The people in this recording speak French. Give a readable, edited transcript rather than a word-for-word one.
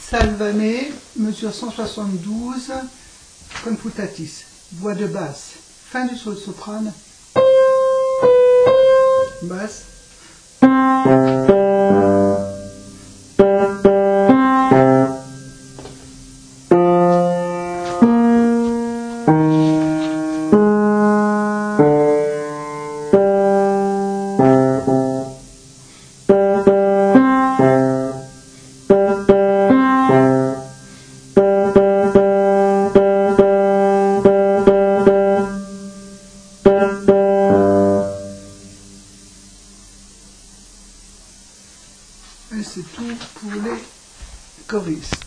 Salvame, mesure 172, confutatis, voix de basse, fin du sol soprane, basse, et c'est tout pour les choristes.